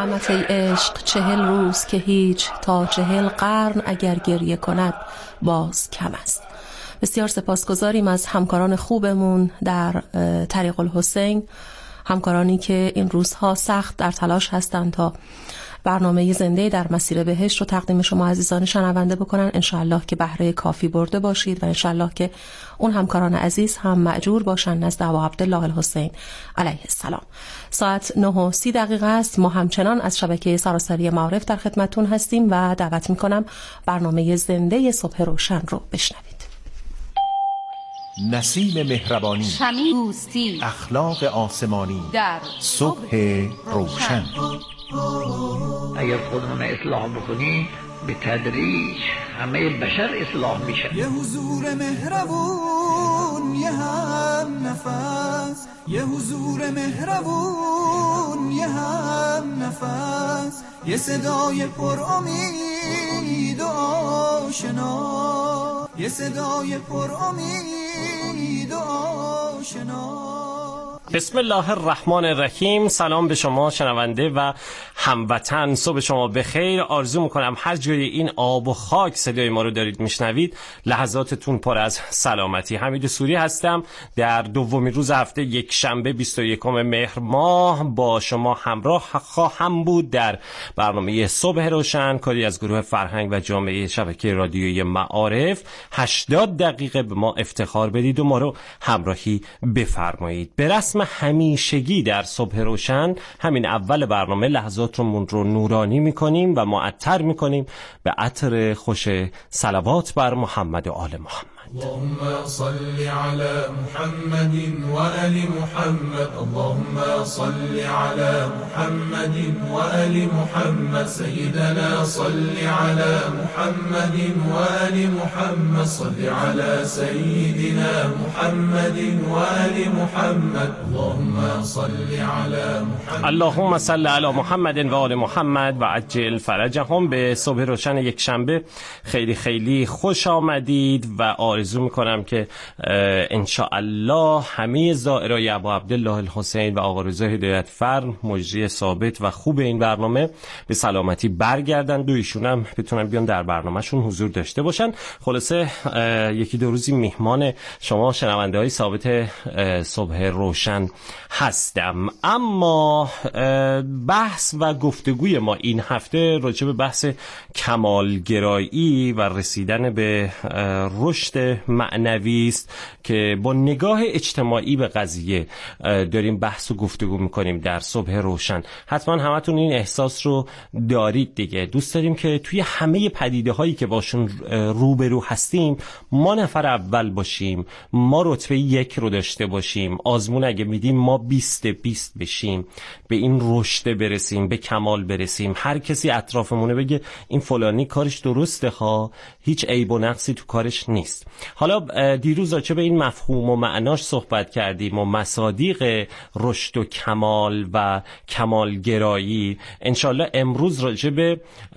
غمت ای عشق 40 روز که هیچ، تا 40 قرن اگر گریه کند باز کم است. بسیار سپاسگزاریم از همکاران خوبمون در طریق الحسین، همکارانی که این روزها سخت در تلاش هستند تا برنامه زنده در مسیر بهشت رو تقدیم شما عزیزان شنونده بکنن. انشاءالله که بهره کافی برده باشید و انشاءالله که اون همکاران عزیز هم مأجور باشن نزد ابا عبدالله الحسین علیه السلام. ساعت 9:30 است. ما همچنان از شبکه سراسری معارف در خدمتون هستیم و دعوت میکنم برنامه زنده صبح روشن رو بشنوید. نسیم مهربانی، شمیم دوستی، اخلاق آسمانی در صبح روشن. اگر خودمون اصلاح بکنیم به تدریج همه بشر اصلاح میشه. یه حضور مهربون، یه هم نفس، یه حضور مهربون، یه هم نفس، یه صدای پر امید و آشنا، یه صدای پر امید و آشنا. بسم الله الرحمن الرحیم. سلام به شما شنونده و هموطن، صبح شما بخیر. آرزو میکنم هر جای این آب و خاک صدای ما رو دارید میشنوید لحظاتتون پر از سلامتی. حمید سوری هستم. در دومین روز هفته یک شنبه 21 مهر ماه با شما همراه خواهم بود در برنامه صبح روشن، کاری از گروه فرهنگ و جامعه شبکه رادیویی معارف. 80 دقیقه به ما افتخار بدید و ما رو همراهی بفرمایید. به رسم همیشگی در صبح روشن همین اول برنامه لحظاتمون رو نورانی میکنیم و معطر میکنیم به عطر خوش صلوات بر محمد و آل محمد. اللهم صل على محمد وآل محمد، اللهم صل على محمد وآل محمد، سيدنا صل على محمد وآل محمد، صل على سيدنا محمد وآل محمد، اللهم صل على محمد. اللهم صل على محمد و آل محمد و عجل فرجهم. به صبح روشن یک شنبه خیلی خیلی خوش آمدید و آرزو میکنم که انشاءالله همه زائرای ابا عبدالله الحسین و آقا رضا هدایت فرم مجری ثابت و خوب این برنامه به سلامتی برگردن و ایشون هم بتونن بیان در برنامهشون حضور داشته باشن. خلاصه یکی دو روزی میهمان شما شنونده های ثابت صبح روشن هستم. اما بحث و گفتگوی ما این هفته راجع به بحث کمالگرایی و رسیدن به رشد معنوی است که با نگاه اجتماعی به قضیه داریم بحث و گفتگو میکنیم در صبح روشن. حتما همتون این احساس رو دارید دیگه. دوست داریم که توی همه پدیده هایی که باشون روبرو هستیم ما نفر اول باشیم، ما رتبه 1 رو داشته باشیم، آزمون اگه میدیم ما 20 بشیم، به این رشد برسیم، به کمال برسیم. هر کسی اطرافمونه بگه این فلانی کارش درسته ها، هیچ عیب و نقصی تو کارش نیست. حالا دیروز راجع به این مفهوم و معناش صحبت کردیم و مصادیق رشد و کمال و کمالگرایی. انشالله امروز راجع به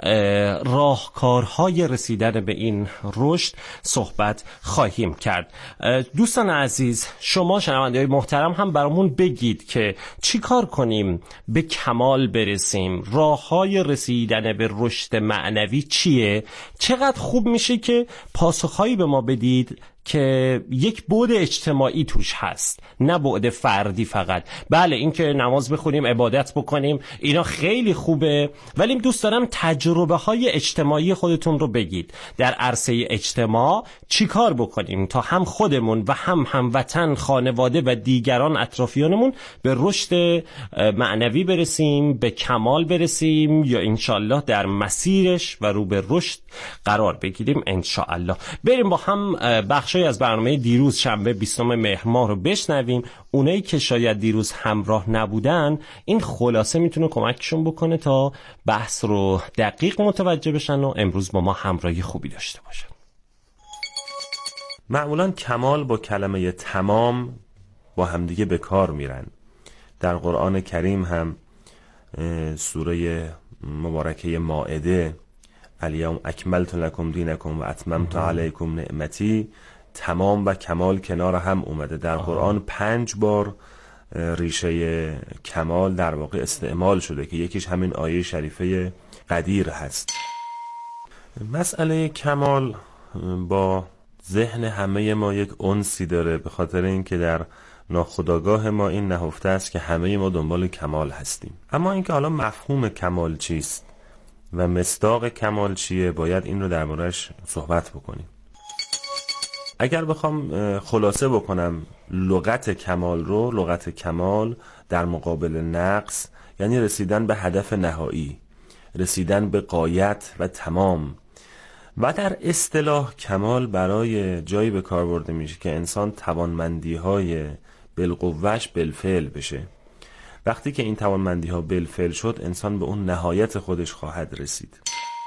راهکارهای رسیدن به این رشد صحبت خواهیم کرد. دوستان عزیز، شما شنونده‌های محترم هم برامون بگید که چی کار کنیم به کمال برسیم، راههای رسیدن به رشد معنوی چیه؟ چقدر خوب میشه که پاسخهایی به ما بدید که یک بعد اجتماعی توش هست، نه بعد فردی فقط. بله این که نماز بخونیم، عبادت بکنیم، اینا خیلی خوبه، ولی دوست دارم تجربه های اجتماعی خودتون رو بگید. در عرصه اجتماع چی کار بکنیم تا هم خودمون و هم هموطن، خانواده و دیگران اطرافیانمون به رشد معنوی برسیم، به کمال برسیم، یا انشالله در مسیرش و رو به رشد قرار بگیریم انشالله. بریم با هم بخشی از برنامه دیروز شنبه 20 مهر ماه رو بشنویم. اونایی که شاید دیروز همراه نبودن این خلاصه میتونه کمکشون بکنه تا بحث رو دقیق متوجه بشن و امروز با ما همراهی خوبی داشته باشن. معمولا کمال با کلمه تمام با همدیگه به کار میرن. در قرآن کریم هم سوره مبارکه مائده الیوم اکملت لکم دینکم و اتممت علیکم نعمتی، تمام و کمال کنار هم اومده. در قرآن 5 بار ریشه کمال در واقع استعمال شده که یکیش همین آیه شریفه قدیر هست. مسئله کمال با ذهن همه ما یک انسی داره، به خاطر اینکه در ناخودآگاه ما این نهفته است که همه ما دنبال کمال هستیم. اما اینکه حالا مفهوم کمال چیست و مصداق کمال چیه، باید این رو درباره‌اش صحبت بکنیم. اگر بخوام خلاصه بکنم لغت کمال رو، لغت کمال در مقابل نقص یعنی رسیدن به هدف نهایی، رسیدن به غایت و تمام. و در اصطلاح کمال برای جایی به کار برده میشه که انسان توانمندی‌های بالقوه‌اش بالفعل بشه. وقتی که این توانمندی‌ها بالفعل شد، انسان به اون نهایت خودش خواهد رسید.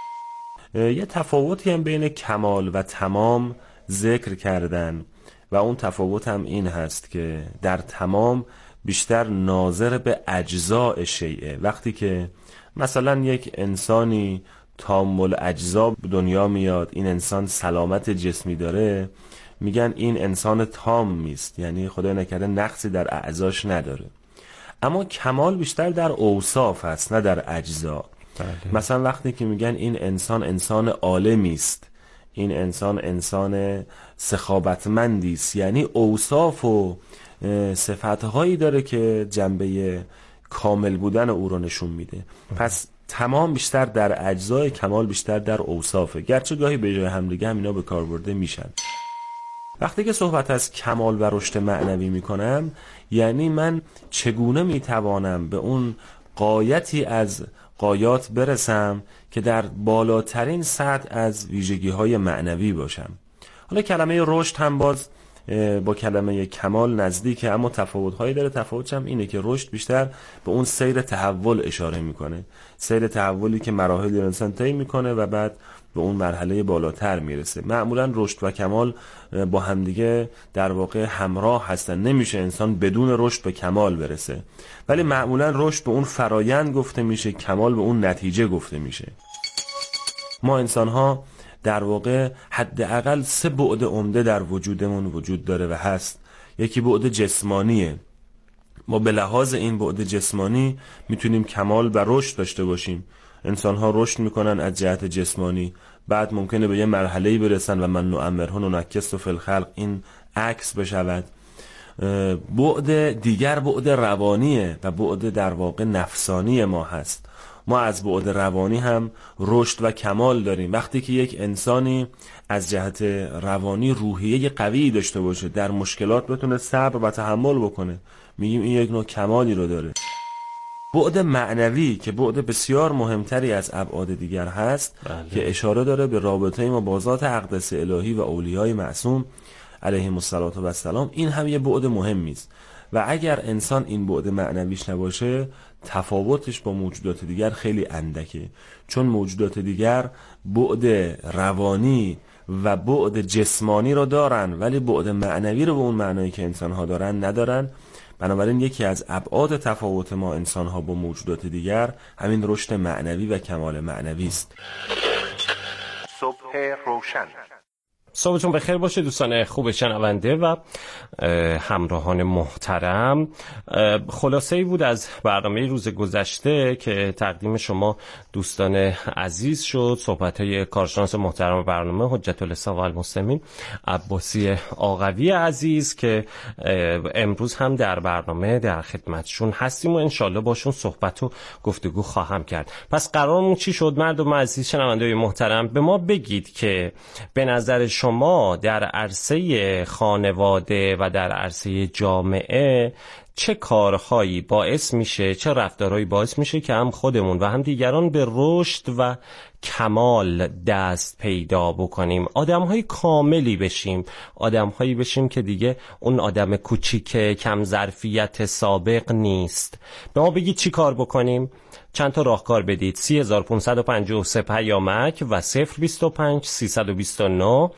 یه تفاوتی هم بین کمال و تمام ذکر کردن و اون تفاوت هم این هست که در تمام بیشتر ناظر به اجزاء شیء. وقتی که مثلا یک انسانی تام الاجزا به دنیا میاد، این انسان سلامت جسمی داره، میگن این انسان تام نیست، یعنی خدای نکرده نقصی در اعضاش نداره. اما کمال بیشتر در اوصاف هست نه در اجزا. مثلا وقتی که میگن این انسان انسان عالمی است، این انسان انسان سخاوتمندی است، یعنی اوصاف و صفتهایی داره که جنبه کامل بودن او رو نشون میده. پس تمام بیشتر در اجزای، کمال بیشتر در اوصافه، گرچه گاهی به جای همدیگه هم اینا به کار برده میشن. وقتی که صحبت از کمال و رشد معنوی میکنم، یعنی من چگونه میتوانم به اون غایتی از غایات برسم که در بالاترین سطح از ویژگی‌های معنوی باشم. حالا کلمه رشد هم باز با کلمه کمال نزدیکه، اما تفاوت‌هایی داره. تفاوتش هم اینه که رشد بیشتر به اون سیر تحول اشاره میکنه، سیر تحولی که مراحل انسان طی میکنه و بعد به اون مرحله بالاتر میرسه. معمولا رشد و کمال با همدیگه در واقع همراه هستن، نمیشه انسان بدون رشد به کمال برسه، ولی معمولا رشد به اون فرایند گفته میشه، کمال به اون نتیجه گفته میشه. ما انسان ها در واقع حداقل 3 بعد عمده در وجودمون وجود داره و هست. یکی بعد جسمانیه، ما به لحاظ این بعد جسمانی میتونیم کمال و رشد داشته باشیم. انسان ها رشد میکنن از جهت جسمانی، بعد ممکنه به یه مرحله‌ای برسن و من نعمرها ننکسه فی الخلق، این عکس بشود. بعد دیگر بعد روانیه و بعد در واقع نفسانی ما هست. ما از بعد روانی هم رشد و کمال داریم. وقتی که یک انسانی از جهت روانی روحیه قوی داشته باشه، در مشکلات بتونه صبر و تحمل بکنه، میگیم این یک نوع کمالی رو داره. بعد معنوی که بعد بسیار مهمتری از ابعاد دیگر هست، که اشاره داره به رابطه ما با ذات اقدس الهی و اولیای معصوم علیهم السلام. این هم یه بعد مهمی است و اگر انسان این بعد معنویش نباشه، تفاوتش با موجودات دیگر خیلی اندکه، چون موجودات دیگر بعد روانی و بعد جسمانی رو دارن ولی بعد معنوی رو به اون معنایی که انسان ها دارن ندارن. بنابراین یکی از ابعاد تفاوت ما انسان ها با موجودات دیگر همین رشد معنوی و کمال معنوی است. صبح روشن. صبحتون بخیر باشه دوستان خوب شنونده و همراهان محترم. خلاصه‌ای بود از برنامه روز گذشته که تقدیم شما دوستان عزیز شد. صحبت‌های کارشناس محترم برنامه حجت الاسلام و المسلمین عباسی آقوی عزیز که امروز هم در برنامه در خدمتشون هستیم و انشالله باشون صحبت و گفتگو خواهم کرد. پس قرارمون چی شد مردم عزیز شنونده محترم؟ به ما بگید که به نظر شما در عرصه خانواده و در عرصه جامعه چه کارهایی باعث میشه، چه رفتارهایی باعث میشه که هم خودمون و هم دیگران به رشد و کمال دست پیدا بکنیم، آدم‌های کاملی بشیم، آدم‌هایی بشیم که دیگه اون آدم کوچیک کم ظرفیت سابق نیست. به ما بگید چی کار بکنیم؟ چند تا راهکار بدید. 3553 پیامک و 025 329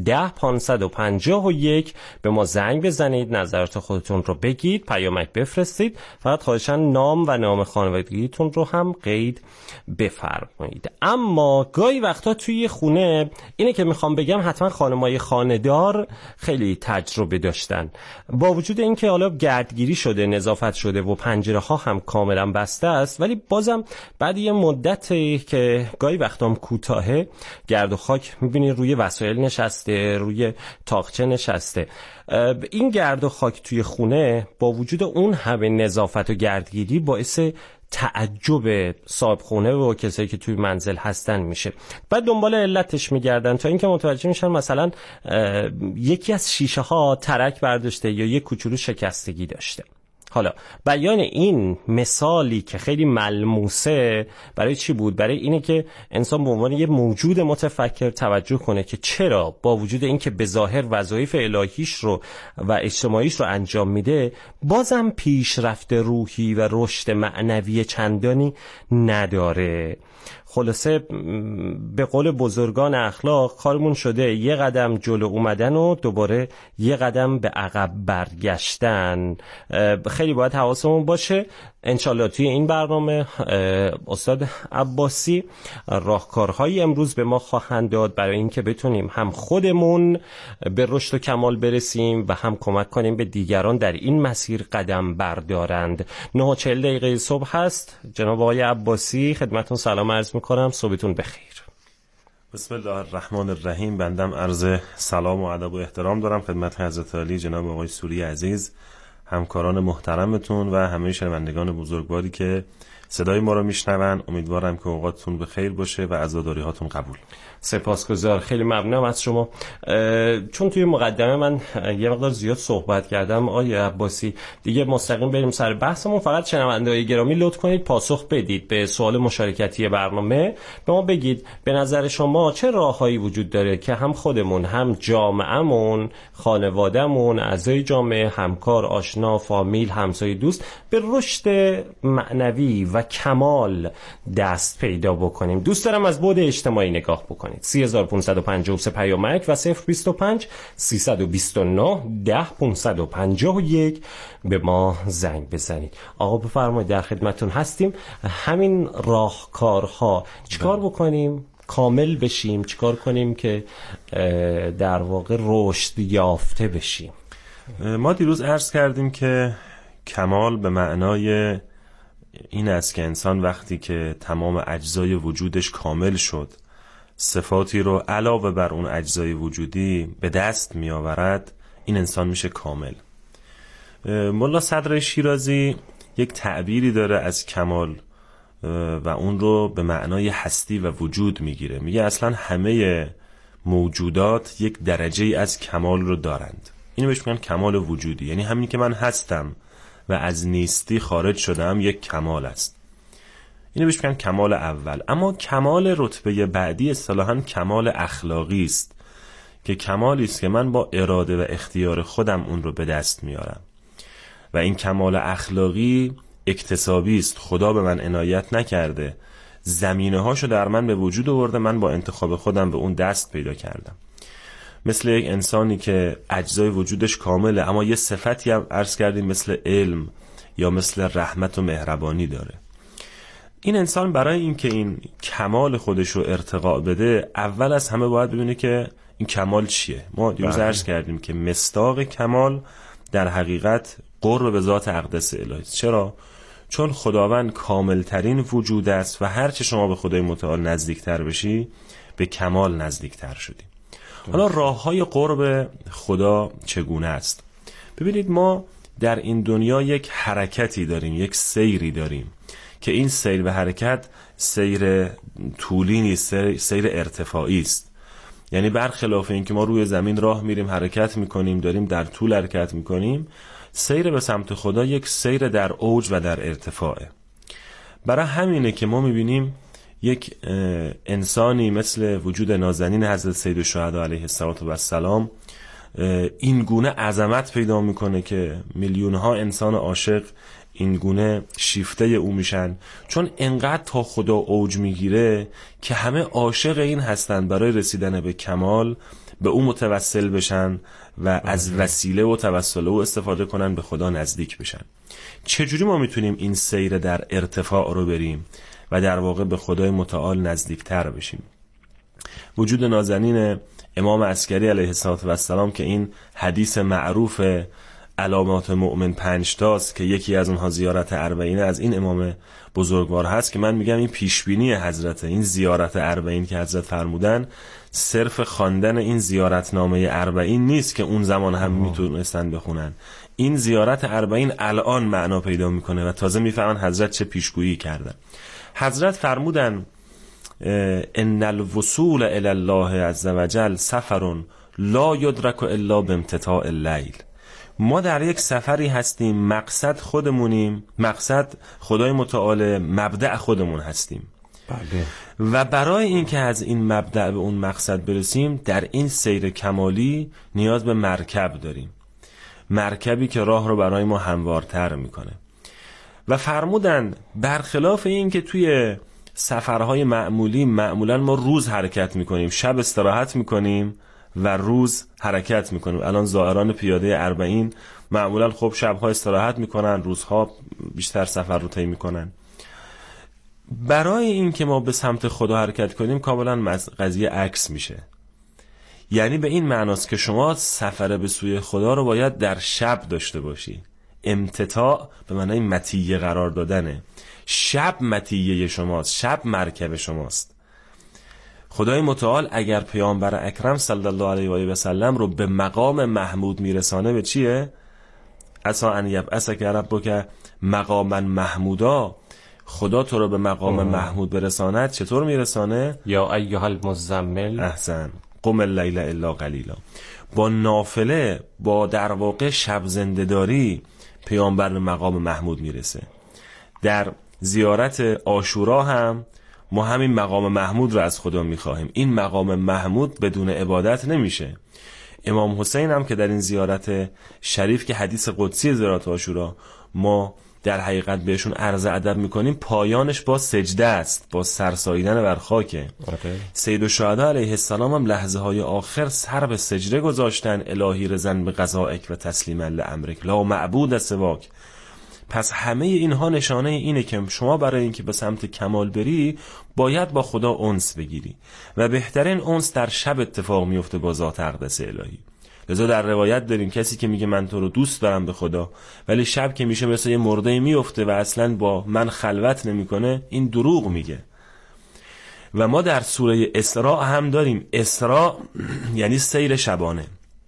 10551 به ما زنگ بزنید، نظرات خودتون رو بگید، پیامک بفرستید. فقط خواهشاً نام و نام خانوادگیتون رو هم قید بفرمایید. اما گاهی وقتا توی خونه اینه که میخوام بگم حتما خانمای خانه‌دار خیلی تجربه داشتن. با وجود اینکه حالا گردگیری شده، نظافت شده و پنجره ها هم کاملا بسته است، ولی بازم بعد یه مدتی که گاهی وقتا هم کوتاهه، گرد و خاک میبینی روی وسایل نشسته، روی تاقچه نشسته. این گرد و خاک توی خونه با وجود اون همه نظافت و گردگیری باعث تعجب صاحب خونه و کسایی که توی منزل هستن میشه. بعد دنبال علتش میگردن تا اینکه متوجه میشن مثلا یکی از شیشه ها ترک برداشته یا یک کوچولو شکستگی داشته. حالا بیان این مثالی که خیلی ملموسه برای چی بود؟ برای اینه که انسان به عنوان یه موجود متفکر توجه کنه که چرا با وجود اینکه به ظاهر وظایف الهیش رو و اجتماعیش رو انجام میده، بازم پیشرفت روحی و رشد معنوی چندانی نداره. خلاصه به قول بزرگان اخلاق کارمون شده یه قدم جلو اومدن و دوباره یه قدم به عقب برگشتن. خیلی باید حواسمون باشه. انشالله توی این برنامه استاد عباسی راهکارهای امروز به ما خواهند داد برای اینکه بتونیم هم خودمون به رشد و کمال برسیم و هم کمک کنیم به دیگران در این مسیر قدم بردارند. 9:40 صبح هست. جناب آقای عباسی خدمتتون سلام عرض میکنم، صبحتون بخیر. بسم الله الرحمن الرحیم. بندم عرض سلام و ادب و احترام دارم خدمت حضرت عالی جناب آقای سوری عزیز، همکاران محترمتون و همه شنوندگان بزرگواری که صدای ما رو میشنون. امیدوارم که اوقاتتون بخیر باشه و عزاداری هاتون قبول. سپاسگزار، خیلی ممنونم از شما. چون توی مقدمه من یه مقدار زیاد صحبت کردم آقای عباسی، دیگه مستقیم بریم سر بحثمون. فقط شنونده‌های گرامی لطف کنید پاسخ بدید به سوال مشارکتی برنامه. به ما بگید به نظر شما چه راههایی وجود داره که هم خودمون، هم جامعهمون، خانوادهمون، اعضای جامعه، همکار، آشنا، فامیل، همسایه، دوست به رشد معنوی و کمال دست پیدا بکنیم. دوست دارم از بعد اجتماعی نگاه بکنید. 3553 پیامک و 025 329 10551 به ما زنگ بزنید. آقا بفرمایید، در خدمتتون هستیم. همین راهکارها چیکار بکنیم کامل بشیم؟ چیکار کنیم که در واقع رشد یافته بشیم؟ ما دیروز عرض کردیم که کمال به معنای این است که انسان وقتی که تمام اجزای وجودش کامل شد، صفاتی رو علاوه بر اون اجزای وجودی به دست می آورد، این انسان میشه کامل. ملا صدر شیرازی یک تعبیری داره از کمال و اون رو به معنای هستی و وجود میگیره. میگه اصلا همه موجودات یک درجه از کمال رو دارند. اینو بهش میگن کمال وجودی، یعنی همین که من هستم و از نیستی خارج شدم یک کمال است. اینو بهش میگن کمال اول. اما کمال رتبه بعدی اصطلاحاً کمال اخلاقی است که کمالی است که من با اراده و اختیار خودم اون رو به دست میارم و این کمال اخلاقی اکتسابی است. خدا به من عنایت نکرده، زمینه هاشو در من به وجود آورده، من با انتخاب خودم به اون دست پیدا کردم. مثل یک انسانی که اجزای وجودش کامله اما یه صفتی هم عرض کردیم مثل علم یا مثل رحمت و مهربانی داره. این انسان برای اینکه این کمال خودش رو ارتقا بده، اول از همه باید ببینه که این کمال چیه. ما دیروز عرض کردیم که مصداق کمال در حقیقت قرب به ذات اقدس الهی. چرا؟ چون خداوند کاملترین وجود است و هرچه شما به خدای متعال نزدیکتر بشی به کمال نزدیکتر شدی. حالا راه‌های قرب خدا چگونه است؟ ببینید ما در این دنیا یک حرکتی داریم، یک سیری داریم که این سیر و حرکت سیر طولی نیست، سیر ارتفاعی است. یعنی برخلاف این که ما روی زمین راه میریم حرکت میکنیم، داریم در طول حرکت میکنیم، سیر به سمت خدا یک سیر در اوج و در ارتفاعه. برای همینه که ما میبینیم یک انسانی مثل وجود نازنین حضرت سید الشهدا علیه السلام این گونه عظمت پیدا میکنه که میلیون ها انسان عاشق این گونه شیفته او میشن، چون انقدر تا خدا اوج میگیره که همه عاشق این هستن برای رسیدن به کمال به او متوسل بشن و از وسیله و توسل او استفاده کنن به خدا نزدیک بشن. چجوری ما میتونیم این سیر در ارتفاع رو بریم و در واقع به خدای متعال نزدیکتر بشیم؟ وجود نازنین امام عسکری علیه السلام که این حدیث معروف علامات مؤمن 5 تاست که یکی از اونها زیارت 40 از این امام بزرگوار هست، که من میگم این پیشبینی حضرت، این زیارت 40 که حضرت فرمودن صرف خواندن این زیارتنامه 40 نیست که اون زمان هم میتونستن بخونن. این زیارت 40 الان معنا پیدا میکنه و تازه میفهمن حضرت چه پیشگویی کردن. حضرت فرمودن ان الوصول الی الله عز وجل سفر لا یدرک الا بامتتاع اللیل. ما در یک سفری هستیم، مقصد خودمونیم، مقصد خدای متعال، مبدأ خودمون هستیم. بله. و برای اینکه از این مبدأ به اون مقصد برسیم در این سیر کمالی نیاز به مرکب داریم، مرکبی که راه رو برای ما هموارتر میکنه. و فرمودن برخلاف این که توی سفرهای معمولی معمولا ما روز حرکت میکنیم، شب استراحت میکنیم و روز حرکت میکنیم. الان زائران پیاده 40 معمولا خب شبها استراحت میکنن، روزها بیشتر سفر رو طی میکنن. برای این که ما به سمت خدا حرکت کنیم کاملا قضیه عکس میشه. یعنی به این معناست که شما سفر به سوی خدا رو باید در شب داشته باشی. امتتاع به معنای مطیه قرار دادنه. شب مطیه شماست، شب مرکب شماست. خدای متعال اگر پیامبر اکرم صلی الله علیه و آله و سلم رو به مقام محمود میرسانه، به چیه؟ عسی ان یبعثک ربک مقاما محمودا، خدا تو رو به مقام محمود برساند. چطور میرسانه؟ یا ایها المزمل، احسن، قم اللیل الا قلیلا. با نافله، با در واقع شب زنده‌داری پیامبر به مقام محمود میرسه. در زیارت عاشورا هم ما همین مقام محمود رو از خدا میخواهیم. این مقام محمود بدون عبادت نمیشه. امام حسین هم که در این زیارت شریف که حدیث قدسی زیارت عاشورا ما در حقیقت بهشون عرض ادب میکنیم، پایانش با سجده است، با سرساییدن بر خاکه. سید الشهدا علیه السلام هم لحظه های آخر سر به سجده گذاشتن. الهی رضا به قضائک و تسلیما لامرک لا معبود سواک. پس همه اینها نشانه اینه که شما برای اینکه به سمت کمال بری باید با خدا انس بگیری و بهترین انس در شب اتفاق میفته با ذات اقدس الهی. لذا در روایت داریم کسی که میگه من تو رو دوست دارم به خدا ولی شب که میشه مثل یه مرده میفته و اصلا با من خلوت نمیکنه، این دروغ میگه. و ما در سوره اسراء هم داریم. اسراء یعنی سیر شبانه.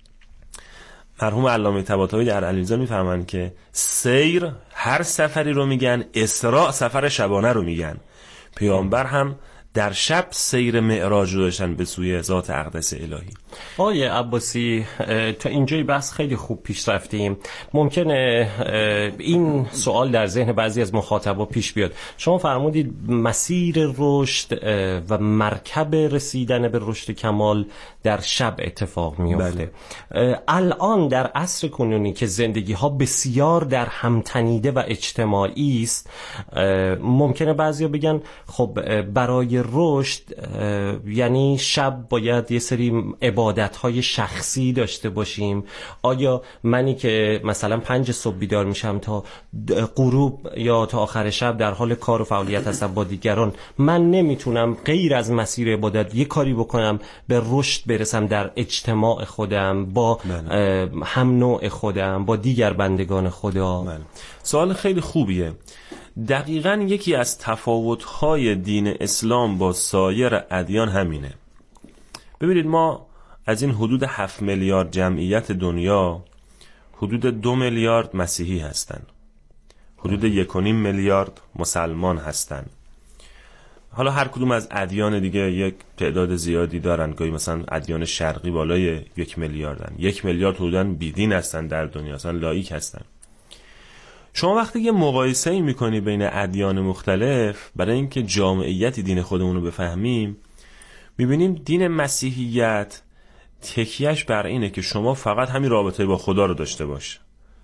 مرحوم علامه طباطبایی در علیرضا میفهمن که سیر هر سفری رو میگن، اسراء سفر شبانه رو میگن. پیامبر هم در شب سیر معراج رو داشتن به سوی ذات اقدس الهی. آقای عباسی، تا اینجای بحث خیلی خوب پیش رفتیم. ممکنه این سوال در ذهن بعضی از مخاطبا پیش بیاد. شما فرمودید مسیر رشد و مرکب رسیدن به رشد کمال در شب اتفاق میفته. الان در عصر کنونی که زندگی ها بسیار در هم تنیده و اجتماعی است، ممکنه بعضیا بگن خب برای رشد یعنی شب باید یه سری عبادت‌های شخصی داشته باشیم. آیا منی که مثلا 5 صبح بیدار میشم تا غروب یا تا آخر شب در حال کار و فعالیت هستم با دیگران، من نمیتونم غیر از مسیر عبادت یه کاری بکنم به رشد برسم در اجتماع خودم با هم نوع خودم، با دیگر بندگان خدا؟ سوال خیلی خوبیه. دقیقاً یکی از تفاوت‌های دین اسلام با سایر ادیان همینه. ببینید ما از این حدود 7 میلیارد جمعیت دنیا حدود 2 میلیارد مسیحی هستن، حدود 1.5 میلیارد مسلمان هستن. حالا هر کدوم از ادیان دیگه یک تعداد زیادی دارن، گاهی مثلا ادیان شرقی بالای 1 میلیاردن، 1 میلیارد حدوداً بیدین هستن در دنیا، اصلا لایک هستن. شما وقتی یه مقایسه‌ای میکنی بین ادیان مختلف برای اینکه جامعیت دین خودمون رو بفهمیم، میبینیم دین مسیحیت تکیهش بر اینه که شما فقط همین رابطه با خدا رو داشته باش.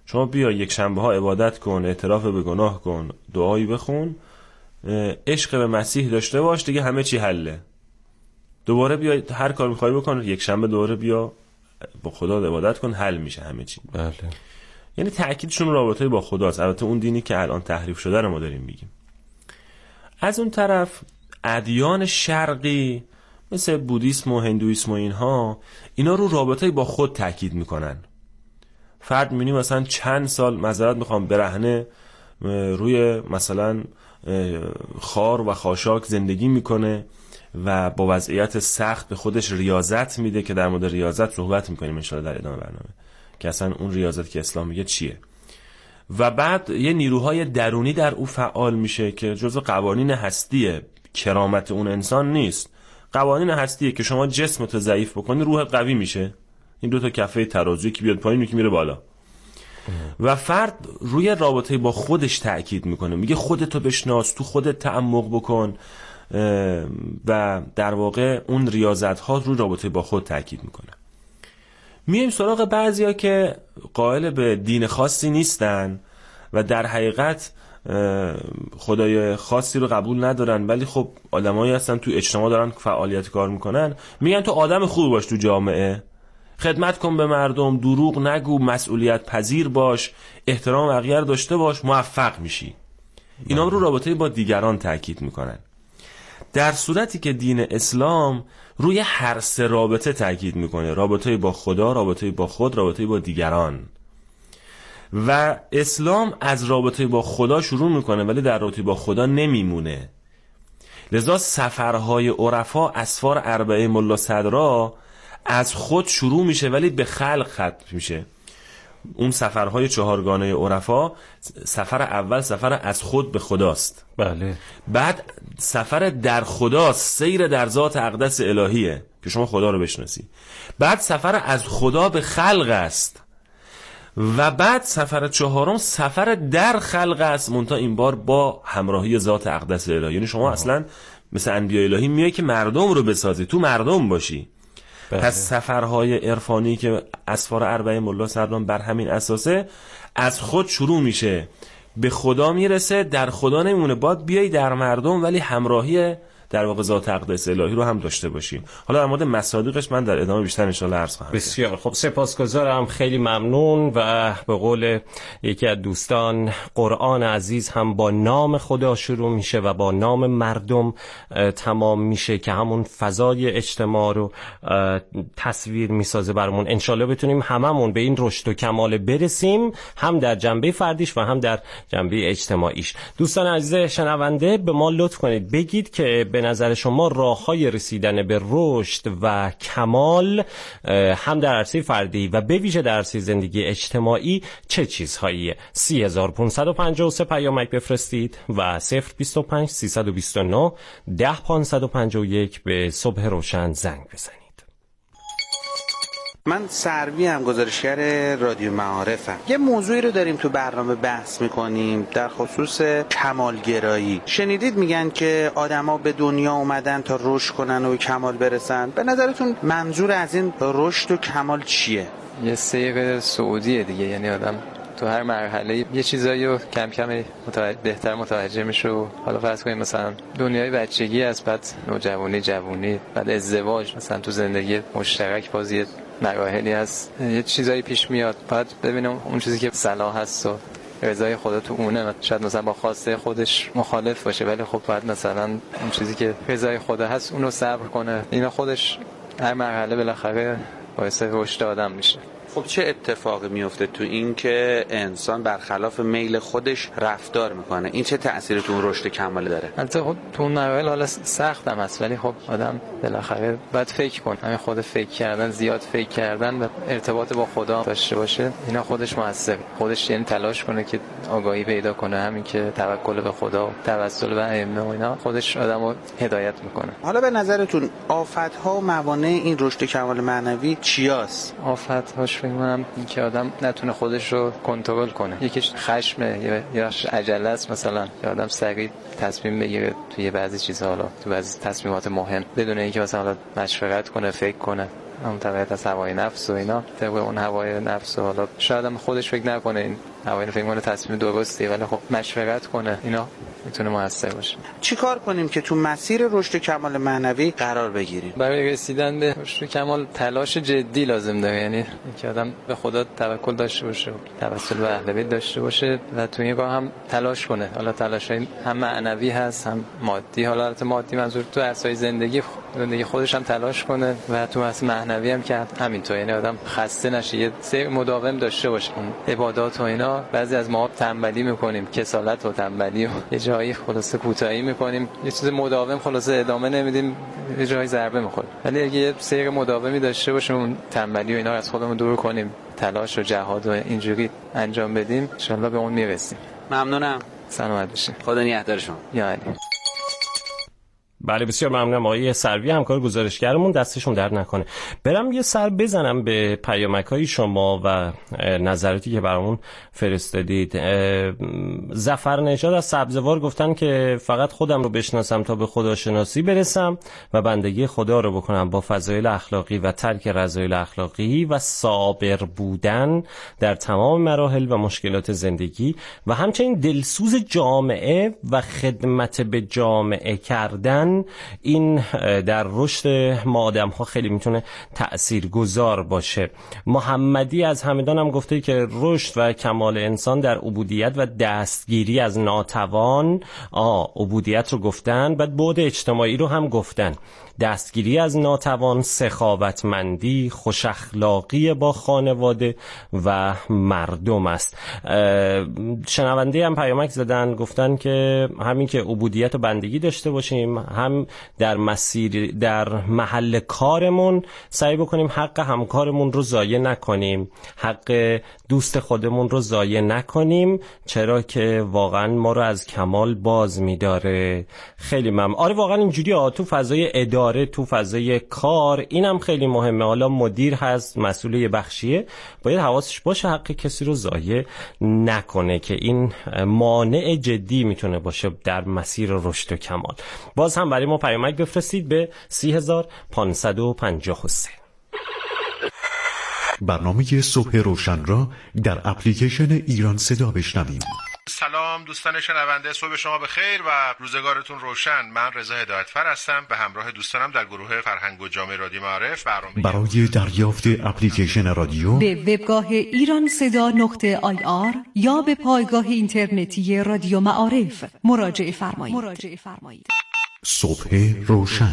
شما بیا یک شنبه ها عبادت کن، اعتراف به گناه کن، دعایی بخون، عشق به مسیح داشته باش، دیگه همه چی حله. دوباره بیا هر کار می‌خوای بکن، یک شنبه دوباره بیا با خدا عبادت کن، حل میشه همه چی. بله. یعنی تأکیدشون رابطه با خداست. البته اون دینی که الان تحریف شده رو ما داریم میگیم. از اون طرف ادیان شرقی مثل بودیسم و هندویسم و اینا رو رابطه با خود تأکید میکنن. فرد می‌بینی مثلا چند سال معذرت میخوام برهنه روی مثلا خار و خاشاک زندگی میکنه و با وضعیت سخت به خودش ریاضت میده که در مورد ریاضت صحبت میکنیم ان شاءالله در ادامه برنامه، که اصلا اون ریاضت که اسلام میگه چیه. و بعد یه نیروهای درونی در او فعال میشه که جزو قوانین هستیه، کرامت اون انسان نیست. قوانین هستیه که شما جسمت ضعیف بکنی روحت قوی میشه. این دو تا کفه ترازویی که بیاد پایین یکی میره بالا. و فرد روی رابطه با خودش تأکید میکنه، میگه خودتو بشناس، تو خودت تعمق بکن و در واقع اون ریاضت ها روی رابطه با خود تأکید میکنه. میایم سراغ بعضیا که قائل به دین خاصی نیستن و در حقیقت خدای خاصی رو قبول ندارن، ولی خب آدمایی هستن تو اجتماع دارن فعالیت کار میکنن، میگن تو آدم خوب باش، تو جامعه خدمت کن به مردم، دروغ نگو، مسئولیت پذیر باش، احترام بقیه رو داشته باش، موفق میشی. اینا رو رابطه با دیگران تاکید میکنن، در صورتی که دین اسلام روی هر سه رابطه تاکید میکنه: رابطه با خدا، رابطه با خود، رابطه با دیگران. و اسلام از رابطه با خدا شروع میکنه ولی در رابطه با خدا نمیمونه. لذا سفرهای عرفا، اسفار اربعه ملا صدرا، از خود شروع میشه ولی به خلق ختم میشه. اون سفرهای چهارگانه عرفا، سفر اول سفر از خود به خداست، بله. بعد سفر در خداست، سیر در ذات اقدس الهیه که شما خدا رو بشناسی. بعد سفر از خدا به خلق است و بعد سفر چهارم سفر در خلق است، منتها این بار با همراهی ذات اقدس الهی. یعنی شما اصلا مثل انبیاء الهی میای که مردم رو بسازی، تو مردم باشی. پس سفرهای عرفانی که اسفار اربعه ملا صدرا بر همین اساسه، از خود شروع میشه به خدا میرسه، در خدا نمیمونه، باید بیای در مردم ولی همراهی در واقع ذات اقدس الهی رو هم داشته باشیم. حالا در مورد مصادیقش من در ادامه بیشتر ان شاء الله عرض خواهم. بسیار خب، سپاسگزارم، خیلی ممنون. و به قول یکی از دوستان، قرآن عزیز هم با نام خدا شروع میشه و با نام مردم تمام میشه که همون فضای اجتماع رو تصویر میسازه برامون. ان شاء الله بتونیم هممون به این رشد و کمال برسیم، هم در جنبه فردیش و هم در جنبه اجتماعیش. دوستان عزیز شنونده، به ما لطف کنید بگید که به نظر شما راه‌های رسیدن به رشد و کمال هم در عرصه فردی و به ویژه در عرصه زندگی اجتماعی چه چیزهاییه؟ 3553 پیامک بفرستید و 025 329 10551 به صبح روشن زنگ بزنید. من سروی هم گزارشگر رادیو معارفم. یه موضوعی رو داریم تو برنامه بحث میکنیم در خصوص کمالگرایی. شنیدید میگن که آدما به دنیا اومدن تا رشد کنن و کمال برسن. به نظرتون منظور از این رشد و کمال چیه؟ یه سیر سعودیه دیگه، یعنی آدم تو هر مرحله یه چیزایی رو کم کم بهتر متوجه میشه. و حالا فرض کنیم مثلا دنیای بچگی است، بعد نوجوانی، جوانی، بعد ازدواج، مثلا تو زندگی مشترک باز یه مراحلی هست، یه چیزایی پیش میاد، بعد ببینم اون چیزی که صلاح هست و رضای خدا تو اونه. شاید مثلا با خواسته خودش مخالف باشه، ولی خب بعد مثلا اون چیزی که رضای خدا هست اونو صبر کنه. اینا خودش هر مرحله بالاخره باعث رشد آدم میشه. خب چه اتفاقی میفته تو این که انسان برخلاف میل خودش رفتار میکنه؟ این چه تأثیری تو اون رشد کمال داره؟ البته خب تو اون مراحل حالا سخت هم هست، ولی خب آدم بالاخره باید فکر کنه. همین خود فکر کردن، زیاد فکر کردن و ارتباط با خدا داشته باشه، اینا خودش موثره. خودش یعنی تلاش کنه که آگاهی پیدا کنه، همین که توکل به خدا و توسل به ائمه و اینا خودش آدمو هدایت میکنه. حالا به نظرتون آفت‌ها و موانع این رشد کمال معنوی چیاست؟ آفت‌هاش فکر کنم این که آدم نتونه خودش رو کنترل کنه. یکیش خشمه یا عجله است، مثلا یا آدم سریع تصمیم بگیره توی بعضی چیزها، حالا تو بعضی تصمیمات مهم بدون اینکه مثلا مشورت کنه، فکر کنه. اون تبعیت از هوای نفس و اینا، طبق اون هوای نفس و حالا شاید هم خودش فکر نکنه این هوای فکر کنه تصمیم درستیه، ولی خب مشورت کنه، اینا میتونه موثر باشه. چی کار کنیم که تو مسیر رشد کمال معنوی قرار بگیریم؟ برای رسیدن به رشد کمال تلاش جدی لازم داره، یعنی اینکه آدم به خدا توکل داشته باشه، توسل به اهل بیت داشته باشه و تو این راه هم تلاش کنه. حالا تلاش هم معنوی هست هم مادی، حالا البته مادی منظور تو عرصه‌های زندگی خودش هم تلاش کنه و تو عرصه معنوی هم که همینطور، یعنی آدم خسته نشه، یه سیر مداوم داشته باشه. عبادات و اینا بعضی از ما تنبلی میکنیم، کسالت و تنبلی و یه جایی خلاصه کوتاهی میکنیم، یه چیز مداوم خلاصه ادامه نمیدیم، یه جایی ضربه میخوریم. ولی اگه یه سیر مداومی داشته باشیم، اون تنبلی و اینا رو از خودمون دور کنیم، تلاش و جهاد و اینجوری انجام بدیم، ان شاءالله به اون میرسیم. ممنونم. سلامت باشین. خدا نگهدار شما. یا علی. بله بسیار ممنونم آقای سروی، همکار گزارشگرمون، دستشون درد نکنه. برم یه سر بزنم به پیامک‌های شما و نظراتی که برامون فرستادید. ظفرنژاد از سبزوار گفتن که فقط خودم رو بشناسم تا به خداشناسی برسم و بندگی خدا رو بکنم با فضایل اخلاقی و ترک رذایل اخلاقی و صابر بودن در تمام مراحل و مشکلات زندگی و همچنین دلسوز جامعه و خدمت به جامعه کردن. این در رشد ما آدم ها خیلی میتونه تأثیرگذار باشه. محمدی از همدان هم گفته که رشد و کمال انسان در عبودیت و دستگیری از ناتوان، عبودیت رو گفتن، بعد بعد اجتماعی رو هم گفتن، دستگیری از ناتوان، سخاوتمندی، خوش اخلاقی با خانواده و مردم است. شنونده هم پیامک زدن، گفتن که همین که عبودیت و بندگی داشته باشیم، هم در مسیر در محل کارمون سعی بکنیم حق همکارمون رو ضایع نکنیم، حق دوست خودمون رو ضایع نکنیم، چرا که واقعا ما رو از کمال باز می‌داره. خیلی آره واقعا اینجوری تو فضای اداره، تو فضای کار اینم خیلی مهمه. حالا مدیر هست، مسئول یه بخشیه، باید حواسش باشه حق کسی رو ضایع نکنه که این مانع جدی میتونه باشه در مسیر رشد و کمال. باز هم برای ما پیامک بفرستید به 30553. برنامه صبح روشن را در اپلیکیشن ایران صدا بشنویم. سلام دوستان شنونده، صبح شما بخیر و روزگارتون روشن. من رضا هدایتفر هستم، به همراه دوستانم در گروه فرهنگ و جامعه رادیو معارف برای دریافت اپلیکیشن رادیو به وبگاه ایرانصدا.ir یا به پایگاه اینترنتی رادیو معارف مراجعه فرمایید. صبح روشن.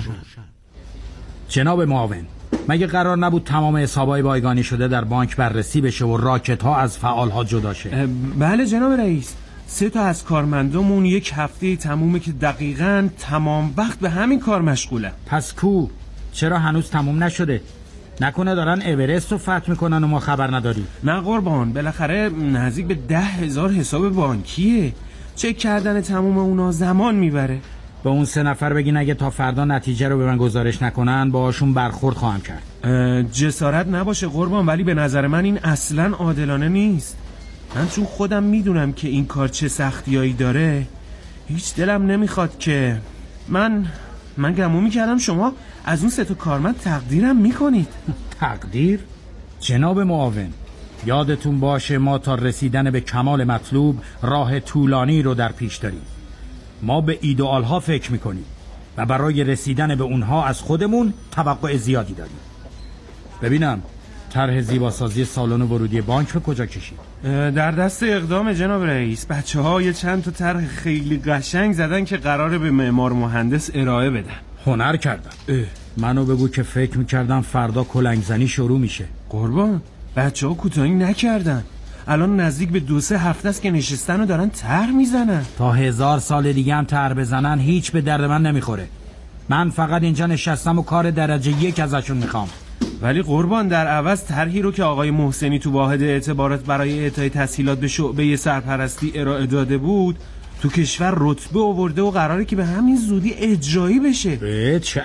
جناب معاون، مگه قرار نبود تمام حسابای بایگانی شده در بانک بررسی بشه و راکت ها از فعال ها جدا شه؟ بله جناب رئیس، 3 تا از کارمندامون یک هفته تمومه که دقیقاً تمام وقت به همین کار مشغولن. پس کو؟ چرا هنوز تموم نشده؟ نکنه دارن اورست رو فتح میکنن و ما خبر نداریم؟ نه قربان، بالاخره نزدیک به 10,000 حساب بانکیه، چک کردن تموم اونا زمان میبره. به اون 3 نفر بگین اگه تا فردا نتیجه رو به من گزارش نکنن باهاشون برخورد خواهم کرد. جسارت نباشه قربان، ولی به نظر من این اصلاً عادلانه نیست. من چون خودم میدونم که این کار چه سختیایی داره، هیچ دلم نمیخواد که من گمون میکردم شما از اون 3 تا کارمند تقدیرم میکنید. تقدیر؟ جناب معاون، یادتون باشه ما تا رسیدن به کمال مطلوب راه طولانی رو در پیش داریم. ما به ایدئال ها فکر میکنیم و برای رسیدن به اونها از خودمون توقع زیادی داریم. ببینم طرح زیباسازی سالن ورودی بانک به کجا کشید؟ در دست اقدام جناب رئیس. بچه‌ها یه چند تا طرح خیلی قشنگ زدن که قراره به معمار مهندس ارائه بدن. هنر کردن. منو بگو که فکر میکردم فردا کلنگزنی شروع میشه. قربان، بچه‌ها کوتاهی نکردن، الان نزدیک به 2-3 هفته است که نشستن و دارن طرح میزنن. تا 1000 سال دیگه هم طرح بزنن هیچ به درد من نمیخوره. من فقط اینجا نشستم و کار درجه 1 ازشون میخوام. ولی قربان، در عوض طرحی رو که آقای محسنی تو واحد اعتبارات برای اعطای تسهیلات به شعبه سرپرستی ارائه داده بود، تو کشور رتبه آورده و قراره که به همین زودی اجرایی بشه. چه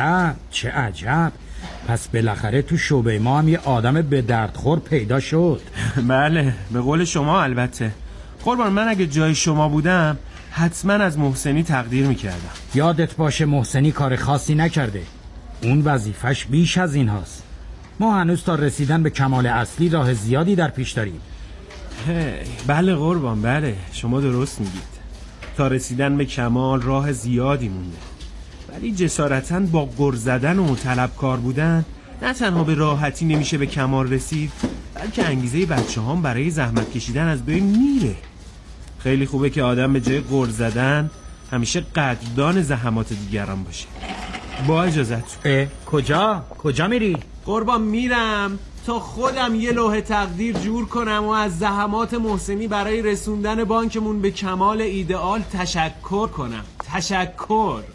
عجب. پس بالاخره تو شعبه ما هم یه آدم به دردخور پیدا شد. بله، به قول شما البته. قربان، من اگه جای شما بودم حتما از محسنی تقدیر میکردم. یادت باشه محسنی کار خاصی نکرده، اون وظیفش بیش از این هاست. ما هنوز تا رسیدن به کمال اصلی راه زیادی در پیش داریم. بله قربان، بله شما درست میگید. تا رسیدن به کمال راه زیادی مونده، ولی جسارتاً با گر زدن و طلبکار بودن نه تنها به راحتی نمیشه به کمال رسید، بلکه انگیزه بچه هم برای زحمت کشیدن از بین میره. خیلی خوبه که آدم به جای گر زدن همیشه قدردان زحمات دیگران باشه. با اجازت. کجا میری؟ قربان میرم تا خودم یه لوح تقدیر جور کنم و از زحمات محسنی برای رسوندن بانکمون به کمال ایدئال تشکر کنم. تشکر.